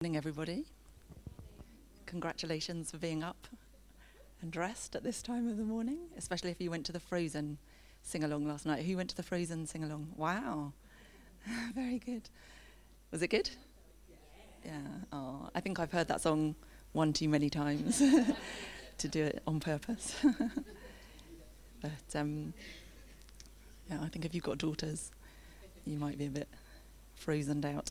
Morning, everybody. Congratulations for being up and dressed at this time of the morning, especially if you went to the Frozen sing-along last night. Who went to the Frozen sing-along? Wow. Very good. Was it good? Yeah. Oh, I think I've heard that song one too many times to do it on purpose. But yeah, I think if you've got daughters, you might be a bit frozened out.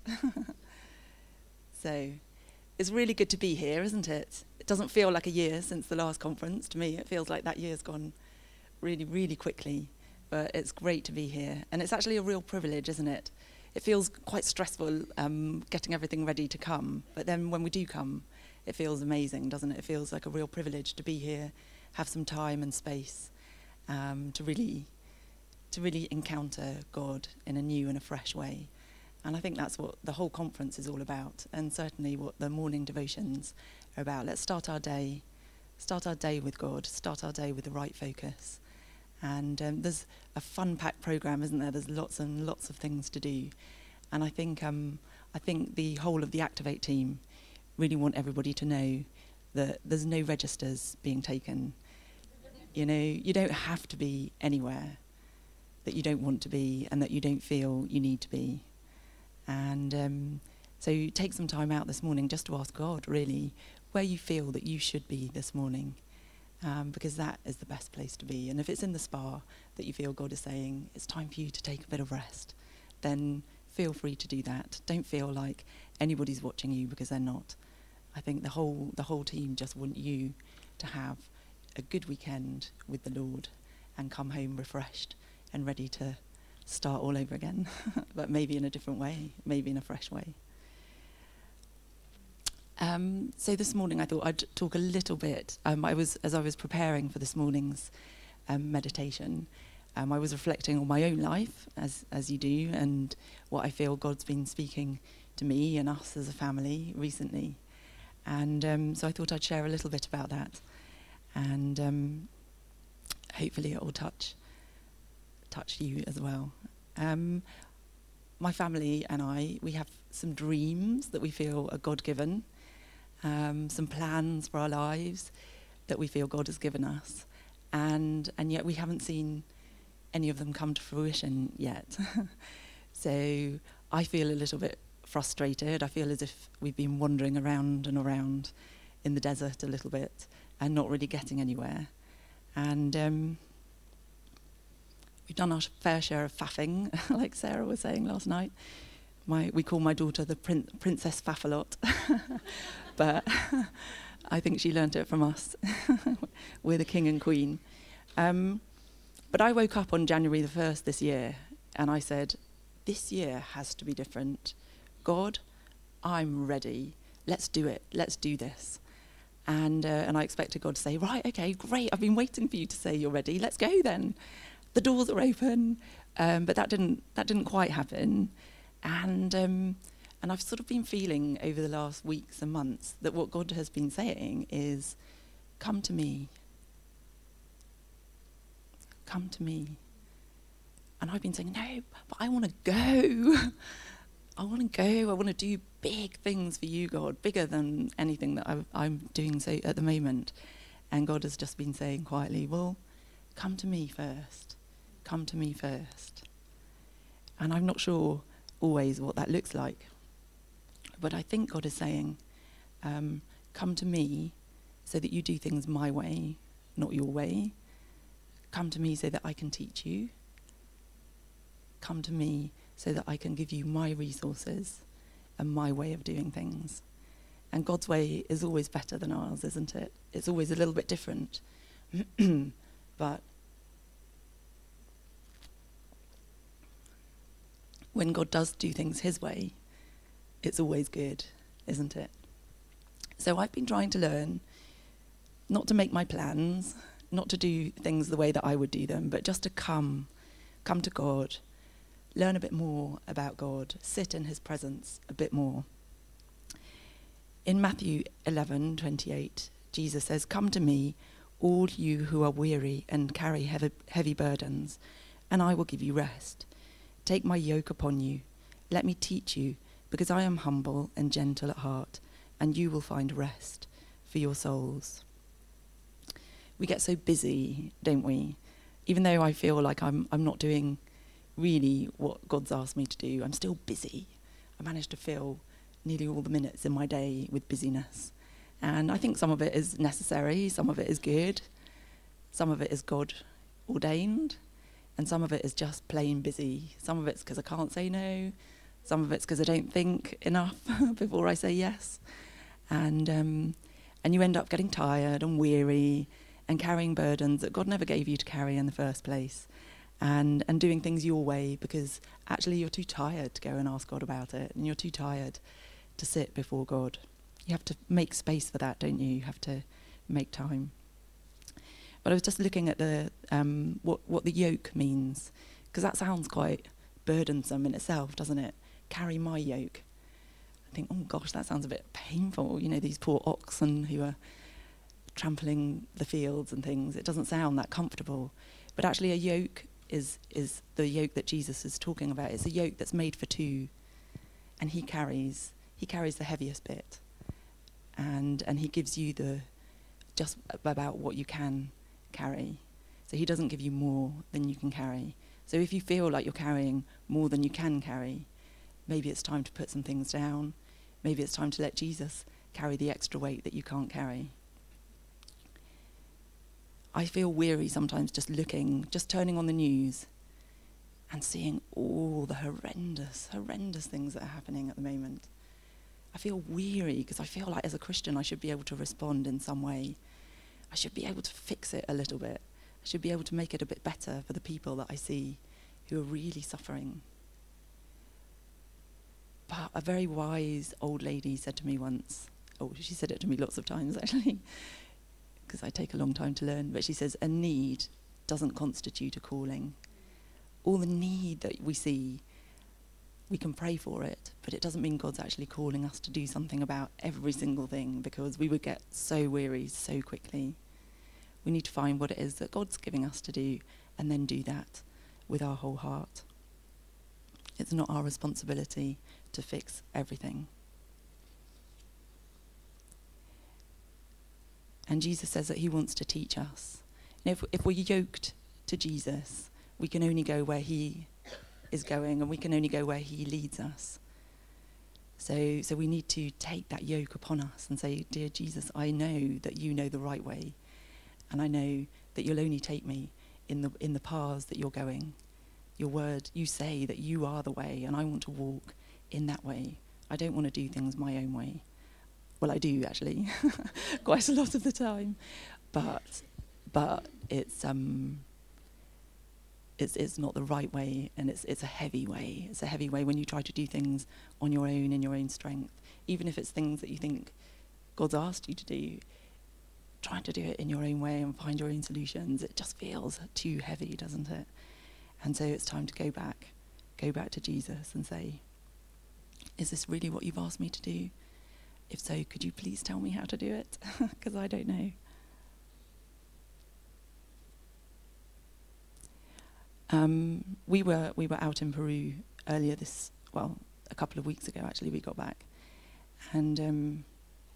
So it's really good to be here, isn't it? It doesn't feel like a year since the last conference. To me, it feels like that year's gone really, really quickly. But it's great to be here. And it's actually a real privilege, isn't it? It feels quite stressful getting everything ready to come. But then when we do come, it feels amazing, doesn't it? It feels like a real privilege to be here, have some time and space to really encounter God in a new and a fresh way. And I think that's what the whole conference is all about, and certainly what the morning devotions are about. Let's start our day with God, start our day with the right focus. And there's a fun-packed programme, isn't there? There's lots and lots of things to do. And I think the whole of the Activate team really want everybody to know that there's no registers being taken. You know, you don't have to be anywhere that you don't want to be and that you don't feel you need to be. And so take some time out this morning just to ask God, really, where you feel that you should be this morning, because that is the best place to be. And if it's in the spa that you feel God is saying, it's time for you to take a bit of rest, then feel free to do that. Don't feel like anybody's watching you, because they're not. I think the whole team just want you to have a good weekend with the Lord and come home refreshed and ready to start all over again, but maybe in a different way, maybe in a fresh way. So this morning I thought I'd talk a little bit. As I was preparing for this morning's meditation, I was reflecting on my own life, as you do, and what I feel God's been speaking to me and us as a family recently. And so I thought I'd share a little bit about that, and hopefully it will touch you as well. My family and we have some dreams that we feel are God-given, some plans for our lives that we feel God has given us, and yet we haven't seen any of them come to fruition yet. So I feel a little bit frustrated. I feel as if we've been wandering around and around in the desert a little bit and not really getting anywhere. And we've done our fair share of faffing, like Sarah was saying last night. We call my daughter the Princess Faff-a-lot, but I think she learnt it from us. We're the king and queen. But I woke up on January the 1st this year, and I said, this year has to be different. God, I'm ready. Let's do it. Let's do this. And I expected God to say, right, okay, great. I've been waiting for you to say you're ready. Let's go then. The doors are open, but that didn't quite happen, and I've sort of been feeling over the last weeks and months that what God has been saying is, come to me, come to me, and I've been saying, no, but I want to go, I want to go, I want to do big things for you, God, bigger than anything that I'm doing so at the moment, and God has just been saying quietly, well, come to me first. Come to me first. And I'm not sure always what that looks like. But I think God is saying, come to me so that you do things my way, not your way. Come to me so that I can teach you. Come to me so that I can give you my resources and my way of doing things. And God's way is always better than ours, isn't it? It's always a little bit different. But when God does do things his way, it's always good, isn't it? So I've been trying to learn not to make my plans, not to do things the way that I would do them, but just to come to God, learn a bit more about God, sit in his presence a bit more. In Matthew 11:28, Jesus says, come to me, all you who are weary and carry heavy burdens, and I will give you rest. Take my yoke upon you. Let me teach you, because I am humble and gentle at heart, and you will find rest for your souls. We get so busy, don't we? Even though I feel like I'm not doing really what God's asked me to do, I'm still busy. I manage to fill nearly all the minutes in my day with busyness. And I think some of it is necessary, some of it is good, some of it is God ordained, and some of it is just plain busy. Some of it's because I can't say no, some of it's because I don't think enough before I say yes. And you end up getting tired and weary and carrying burdens that God never gave you to carry in the first place, and doing things your way because actually you're too tired to go and ask God about it, and you're too tired to sit before God. You have to make space for that, don't you? You have to make time. But I was just looking at the what the yoke means, because that sounds quite burdensome in itself, doesn't it? Carry my yoke. I think, oh gosh, that sounds a bit painful. You know, these poor oxen who are trampling the fields and things. It doesn't sound that comfortable. But actually a yoke is the yoke that Jesus is talking about. It's a yoke that's made for two, and he carries the heaviest bit, and he gives you the just about what you can carry. So he doesn't give you more than you can carry. So if you feel like you're carrying more than you can carry, maybe it's time to put some things down. Maybe it's time to let Jesus carry the extra weight that you can't carry. I feel weary sometimes just turning on the news and seeing all the horrendous things that are happening at the moment. I feel weary because I feel like as a Christian I should be able to respond in some way. I should be able to fix it a little bit. I should be able to make it a bit better for the people that I see who are really suffering. But a very wise old lady said to me once, she said it to me lots of times actually, because I take a long time to learn, but she says, a need doesn't constitute a calling. All the need that we see, we can pray for it, but it doesn't mean God's actually calling us to do something about every single thing, because we would get so weary so quickly. We need to find what it is that God's giving us to do and then do that with our whole heart. It's not our responsibility to fix everything. And Jesus says that he wants to teach us. And if we're yoked to Jesus, we can only go where he is going, and we can only go where he leads us. So we need to take that yoke upon us and say, dear Jesus, I know that you know the right way, and I know that you'll only take me in the paths that you're going. Your word, you say that you are the way, and I want to walk in that way. I don't want to do things my own way. Well, I do actually, quite a lot of the time, but it's not the right way, and it's a heavy way. It's a heavy way when you try to do things on your own, in your own strength, even if it's things that you think God's asked you to do. Trying to do it in your own way and find your own solutions, it just feels too heavy, doesn't it? And so it's time to go back to Jesus and say, is this really what you've asked me to do? If so, could you please tell me how to do it? Because I don't know. We were out in Peru earlier a couple of weeks ago actually, we got back. And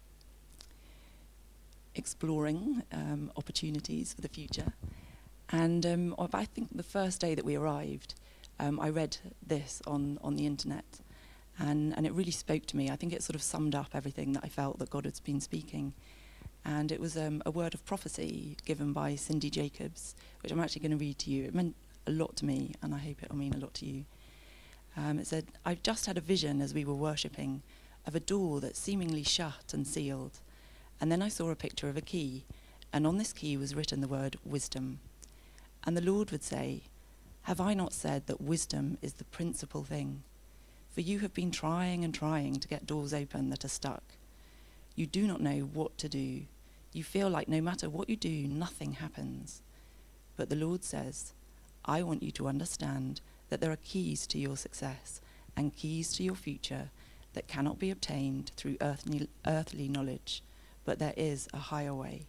exploring opportunities for the future. And I think the first day that we arrived, I read this on the internet, and it really spoke to me. I think it sort of summed up everything that I felt that God had been speaking. And it was a word of prophecy given by Cindy Jacobs, which I'm actually going to read to you. It meant a lot to me, and I hope it'll mean a lot to you. It said, I've just had a vision as we were worshipping of a door that's seemingly shut and sealed. And then I saw a picture of a key, and on this key was written the word wisdom. And the Lord would say, have I not said that wisdom is the principal thing? For you have been trying and trying to get doors open that are stuck. You do not know what to do. You feel like no matter what you do, nothing happens. But the Lord says, I want you to understand that there are keys to your success and keys to your future that cannot be obtained through earthly knowledge, but there is a higher way.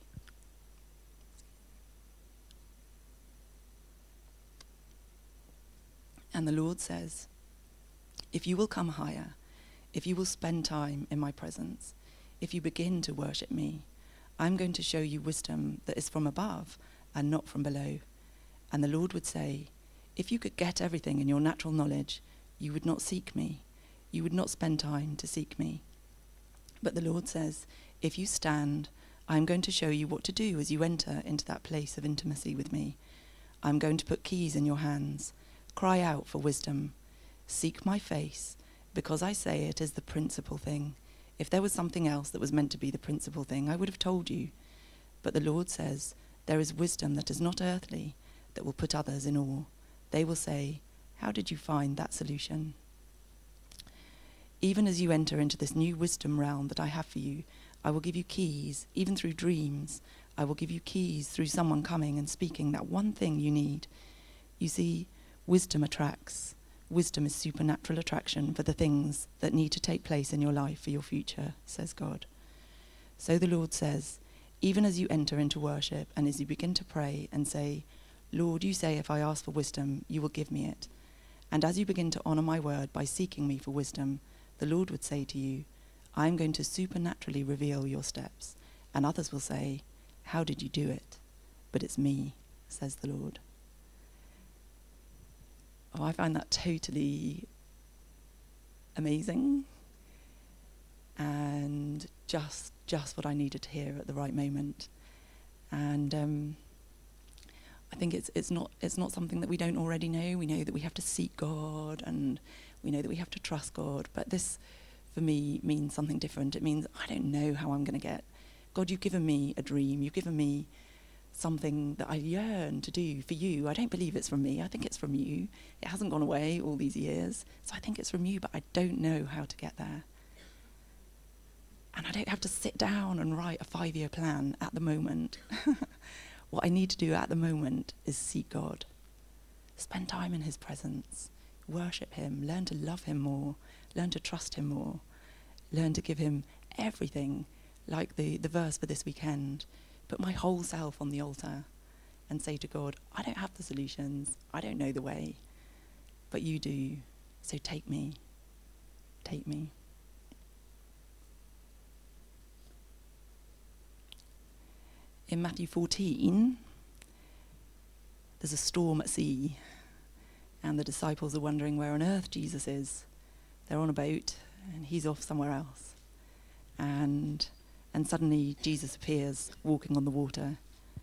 And the Lord says, if you will come higher, if you will spend time in my presence, if you begin to worship me, I'm going to show you wisdom that is from above and not from below. And the Lord would say, if you could get everything in your natural knowledge, you would not seek me. You would not spend time to seek me. But the Lord says, if you stand, I'm going to show you what to do as you enter into that place of intimacy with me. I'm going to put keys in your hands. Cry out for wisdom. Seek my face, because I say it is the principal thing. If there was something else that was meant to be the principal thing, I would have told you. But the Lord says, there is wisdom that is not earthly, that will put others in awe. They will say, how did you find that solution? Even as you enter into this new wisdom realm that I have for you, I will give you keys, even through dreams. I will give you keys through someone coming and speaking that one thing you need. You see, wisdom attracts. Wisdom is supernatural attraction for the things that need to take place in your life for your future, says God. So the Lord says, even as you enter into worship and as you begin to pray and say, Lord, you say if I ask for wisdom, you will give me it. And as you begin to honour my word by seeking me for wisdom, the Lord would say to you, I'm going to supernaturally reveal your steps. And others will say, how did you do it? But it's me, says the Lord. Oh, I find that totally amazing and just what I needed to hear at the right moment. And I think it's not something that we don't already know. We know that we have to seek God and we know that we have to trust God. But this, for me, means something different. It means I don't know how I'm going to get. God, you've given me a dream. You've given me something that I yearn to do for you. I don't believe it's from me. I think it's from you. It hasn't gone away all these years. So I think it's from you, but I don't know how to get there. And I don't have to sit down and write a 5-year plan at the moment. What I need to do at the moment is seek God. Spend time in his presence. Worship him. Learn to love him more. Learn to trust him more. Learn to give him everything, like the verse for this weekend. Put my whole self on the altar and say to God, I don't have the solutions. I don't know the way. But you do. So take me. Take me. In Matthew 14, there's a storm at sea, and the disciples are wondering where on earth Jesus is. They're on a boat, and he's off somewhere else. And suddenly Jesus appears walking on the water.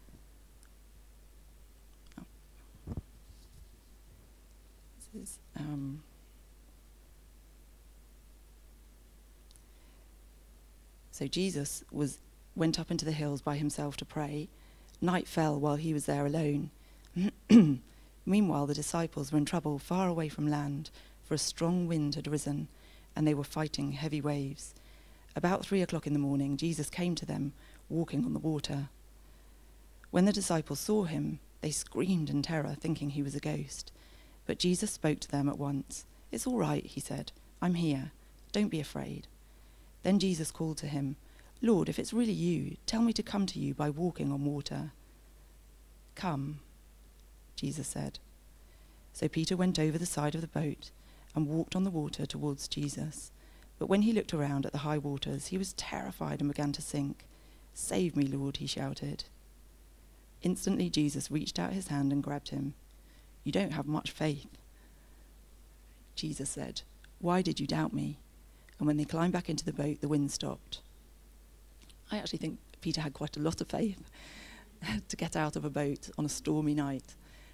So Jesus went up into the hills by himself to pray. Night fell while he was there alone. Meanwhile, the disciples were in trouble far away from land, for a strong wind had risen, and they were fighting heavy waves. About 3 o'clock in the morning, Jesus came to them, walking on the water. When the disciples saw him, they screamed in terror, thinking he was a ghost. But Jesus spoke to them at once. It's all right, he said. I'm here. Don't be afraid. Then Jesus called to him, Lord, if it's really you, tell me to come to you by walking on water. Come, Jesus said. So Peter went over the side of the boat and walked on the water towards Jesus. But when he looked around at the high waters, he was terrified and began to sink. Save me, Lord, he shouted. Instantly Jesus reached out his hand and grabbed him. You don't have much faith. Jesus said, why did you doubt me? And when they climbed back into the boat, the wind stopped. I actually think Peter had quite a lot of faith to get out of a boat on a stormy night.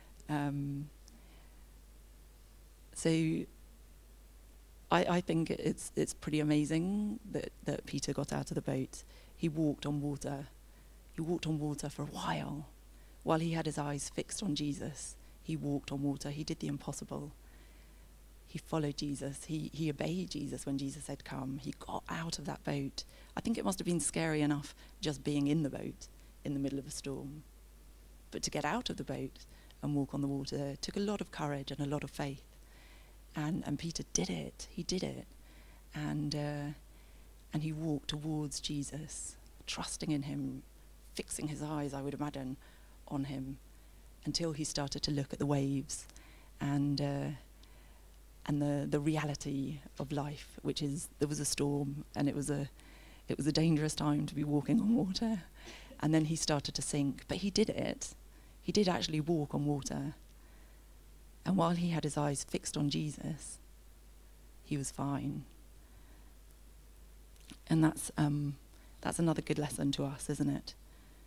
So I think it's pretty amazing that Peter got out of the boat. He walked on water. He walked on water for a while. While he had his eyes fixed on Jesus, he walked on water. He did the impossible. He followed Jesus. He obeyed Jesus when Jesus said, come. He got out of that boat. I think it must have been scary enough just being in the boat in the middle of a storm. But to get out of the boat and walk on the water took a lot of courage and a lot of faith. And Peter did it. He did it. And he walked towards Jesus, trusting in him, fixing his eyes, I would imagine, on him, until he started to look at the waves. And the reality of life, which is there was a storm and it was a dangerous time to be walking on water. And then he started to sink, but he did it. He did actually walk on water. And while he had his eyes fixed on Jesus, he was fine. And that's another good lesson to us, isn't it?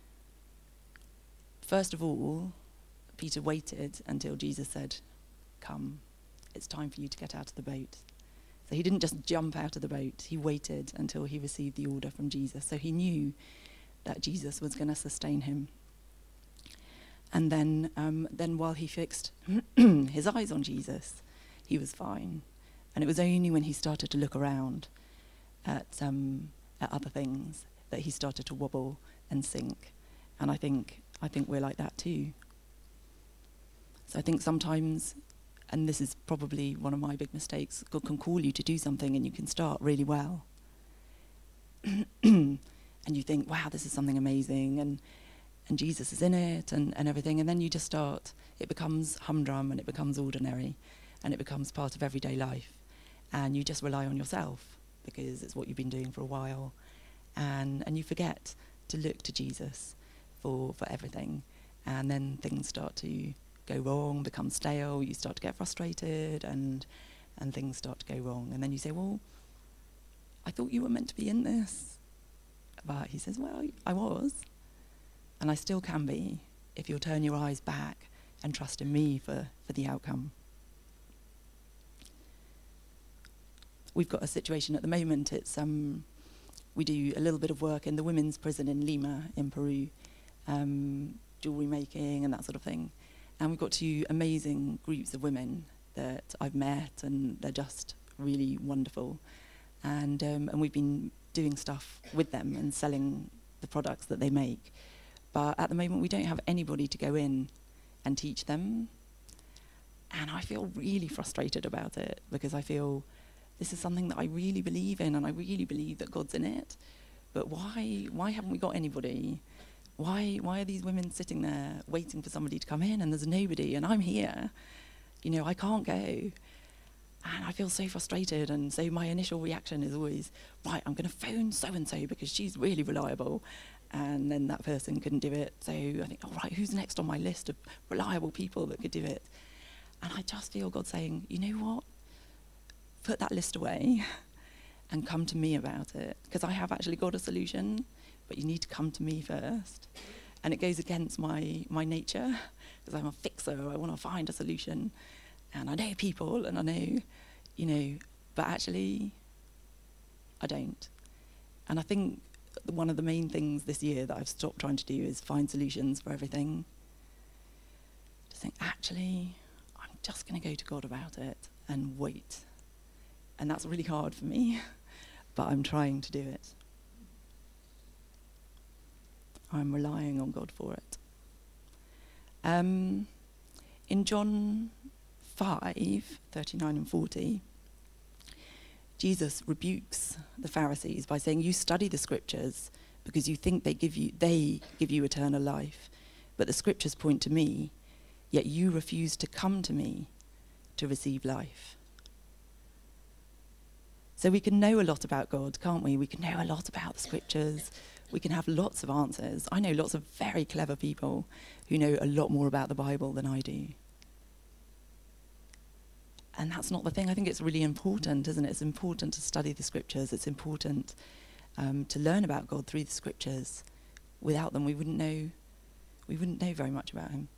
First of all, Peter waited until Jesus said, "Come, it's time for you to get out of the boat." So he didn't just jump out of the boat. He waited until he received the order from Jesus. So he knew that Jesus was going to sustain him. And then while he fixed his eyes on Jesus, he was fine. And it was only when he started to look around at other things that he started to wobble and sink. And I think we're like that too. So I think sometimes, and this is probably one of my big mistakes, God can call you to do something and you can start really well. And you think, wow, this is something amazing, and Jesus is in it and everything. And then you just start, it becomes humdrum and it becomes ordinary and it becomes part of everyday life. And you just rely on yourself because it's what you've been doing for a while. And you forget to look to Jesus for everything. And then things start to go wrong, become stale, you start to get frustrated and things start to go wrong. And then you say, well, I thought you were meant to be in this. But he says, well, I was. And I still can be if you'll turn your eyes back and trust in me for the outcome. We've got a situation at the moment. It's we do a little bit of work in the women's prison in Lima in Peru, jewellery making and that sort of thing. And we've got two amazing groups of women that I've met, and they're just really wonderful. And we've been doing stuff with them and selling the products that they make. But at the moment, we don't have anybody to go in and teach them. And I feel really frustrated about it because I feel this is something that I really believe in, and I really believe that God's in it. But why haven't we got anybody? Why are these women sitting there waiting for somebody to come in and there's nobody and I'm here? I can't go. And I feel so frustrated, and so my initial reaction is always, right, I'm going to phone so-and-so because she's really reliable. And then that person couldn't do it. So I think, all right, who's next on my list of reliable people that could do it? And I just feel God saying, you know what? Put that list away and come to me about it. Because I have actually got a solution, but you need to come to me first. And it goes against my nature, because I'm a fixer. I want to find a solution. And I know people, and I know, but actually, I don't. And I think one of the main things this year that I've stopped trying to do is find solutions for everything. Just think, actually, I'm just going to go to God about it and wait. And that's really hard for me, but I'm trying to do it. I'm relying on God for it. In John 5:39 and 40, Jesus rebukes the Pharisees by saying, you study the scriptures because you think they give you eternal life, but the scriptures point to me, yet you refuse to come to me to receive life. So we can know a lot about God, can't we? We can know a lot about the scriptures. We can have lots of answers. I know lots of very clever people who know a lot more about the Bible than I do. And that's not the thing. I think it's really important, isn't it? It's important to study the scriptures. It's important to learn about God through the scriptures. Without them, we wouldn't know very much about him.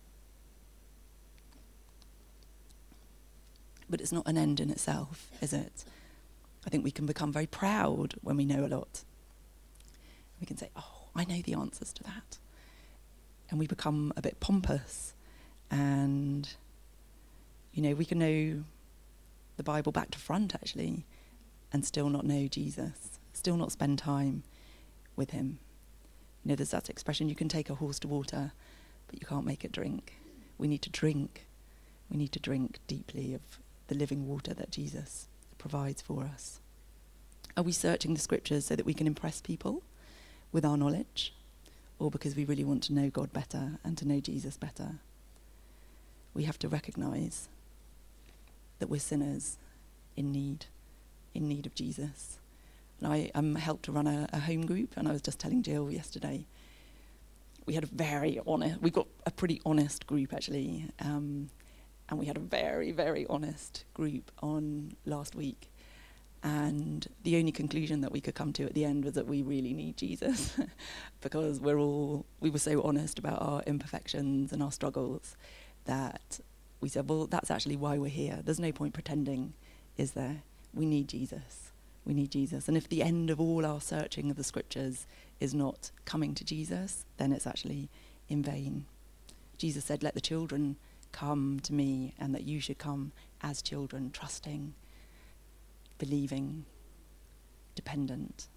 But it's not an end in itself, is it? I think we can become very proud when we know a lot. We can say, oh, I know the answers to that. And we become a bit pompous. And, we can know the Bible back to front, actually, and still not know Jesus, still not spend time with him. There's that expression, you can take a horse to water, but you can't make it drink. We need to drink. We need to drink deeply of the living water that Jesus provides for us. Are we searching the scriptures so that we can impress people with our knowledge, or because we really want to know God better and to know Jesus better? We have to recognise that we're sinners in need of Jesus. And I helped to run a home group, and I was just telling Jill yesterday, we've got a pretty honest group actually, and we had a very, very honest group on last week. And the only conclusion that we could come to at the end was that we really need Jesus because we were so honest about our imperfections and our struggles that we said, well, that's actually why we're here. There's no point pretending, is there? We need Jesus. We need Jesus. And if the end of all our searching of the scriptures is not coming to Jesus, then it's actually in vain. Jesus said, let the children come to me, and that you should come as children, trusting, believing, dependent.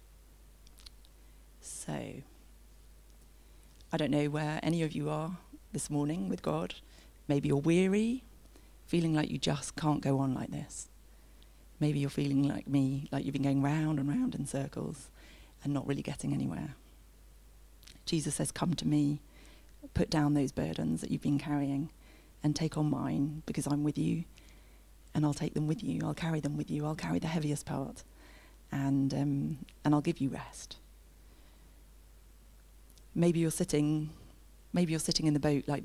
So, I don't know where any of you are this morning with God. Maybe you're weary, feeling like you just can't go on like this. Maybe you're feeling like me, like you've been going round and round in circles and not really getting anywhere. Jesus says, come to me, put down those burdens that you've been carrying and take on mine, because I'm with you. And I'll take them with you. I'll carry them with you. I'll carry the heaviest part, and I'll give you rest. Maybe you're sitting in the boat like